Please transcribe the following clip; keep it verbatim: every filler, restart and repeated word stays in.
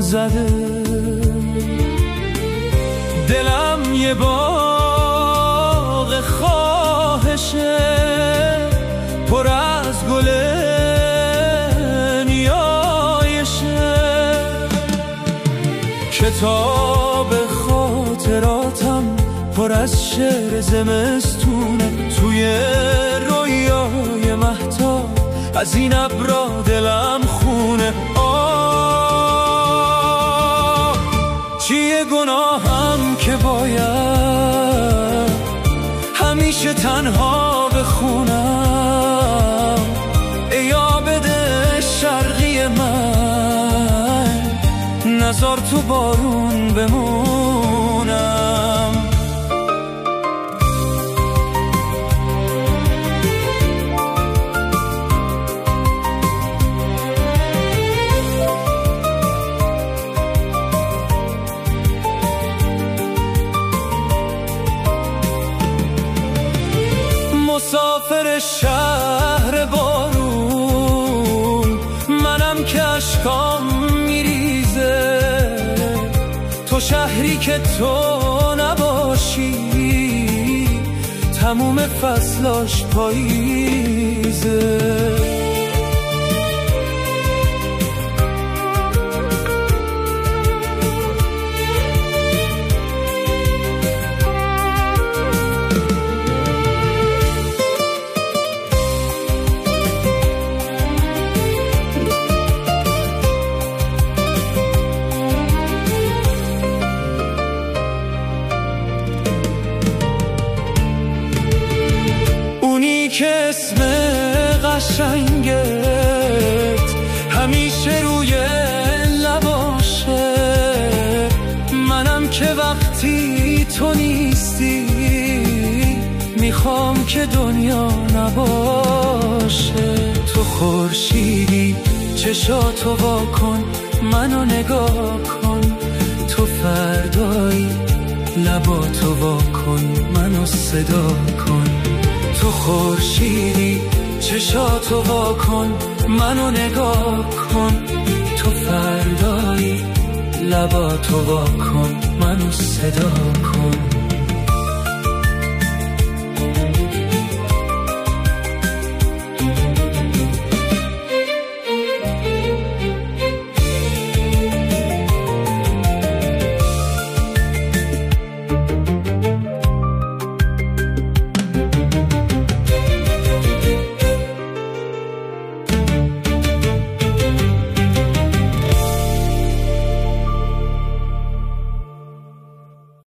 زده، دلم یه باغ خواهشه پر از گل نیایشه، کتاب خاطراتم پر از شعر زمستونه، توی رویای مهتاب از این ابرا دلم خونه. آه چیه گناهم که باید همیشه تنها بخونم، ای آبد شرقی من نزار تو بارون بمونم. مسافر شهر بارون منم که اشکام میریزه، تو شهری که تو نباشی تموم فصلاش پاییزه. که اسم قشنگت همیشه روی لباشه، منم که وقتی تو نیستی میخوام که دنیا نباشه. تو خورشیدی چشاتو وا کن منو نگاه کن، تو فردایی لباتو وا کن منو صدا کن. تو خورشیدی چشاتو وا کن منو نگاه کن، تو فردایی لباتو وا کن منو صدا کن.